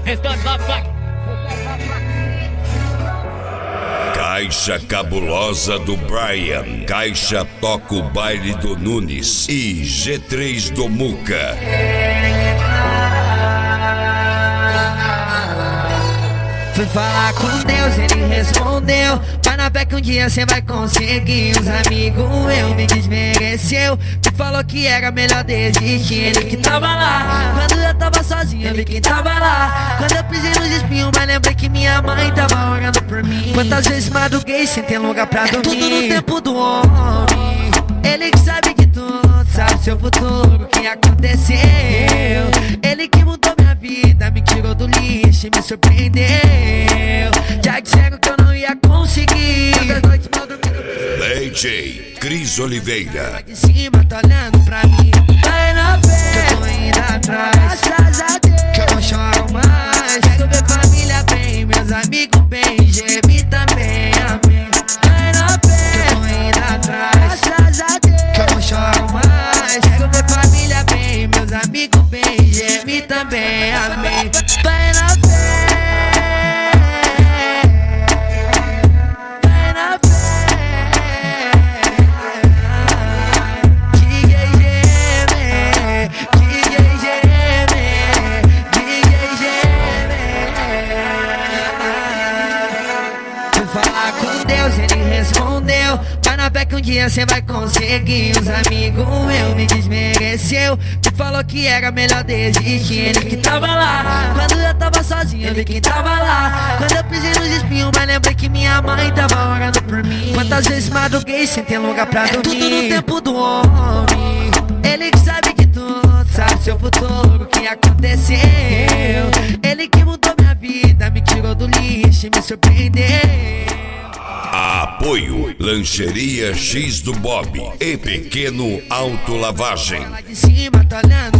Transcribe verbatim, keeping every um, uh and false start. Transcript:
Restante lá, vai. Caixa cabulosa do Brian, Caixa toca o baile do Nunes e G três do Muca. Fui falar com Deus, ele respondeu: vai na fé que um dia cê vai conseguir. Os amigos eu me desmereceu, me falou que era melhor desistir. Ele que tava lá, quando eu tava sozinho, ele que tava lá. Quando eu pisei nos espinhos, mas lembrei que minha mãe tava orando por mim. Quantas vezes madruguei sem ter lugar pra dormir. É tudo no tempo do homem, ele que sabe de tudo, sabe seu futuro, o que aconteceu. Ele que mudou minha vida, me tirou do lixo e me surpreendeu. Já disseram que eu não ia conseguir. D J Cris Oliveira. De cima tá olhando pra mim. Vai na fé, que eu tô indo atrás. Graças a Deus, que eu não choro mais. Quero ver família bem, meus amigos bem, G M também, amém. Vai na fé, que eu tô indo atrás. Graças a Deus, que eu não choro mais. Quero ver família bem, meus amigos bem, G M também, amém. Vai na fé. Ele respondeu: vai na fé que um dia cê vai conseguir. Os amigos eu me desmereceu, me falou que era melhor desistir. Ele que tava lá, quando eu tava sozinho, ele que tava lá. Quando eu pisei nos espinhos, mas lembrei que minha mãe tava orando por mim. Quantas vezes madruguei sem ter lugar pra dormir. É tudo no tempo do homem, ele que sabe de tudo, sabe seu futuro, o que aconteceu. Ele que mudou minha vida, me tirou do lixo e me surpreendeu. Apoio Lancheria X do Bob e Pequeno Autolavagem. De cima tá olhando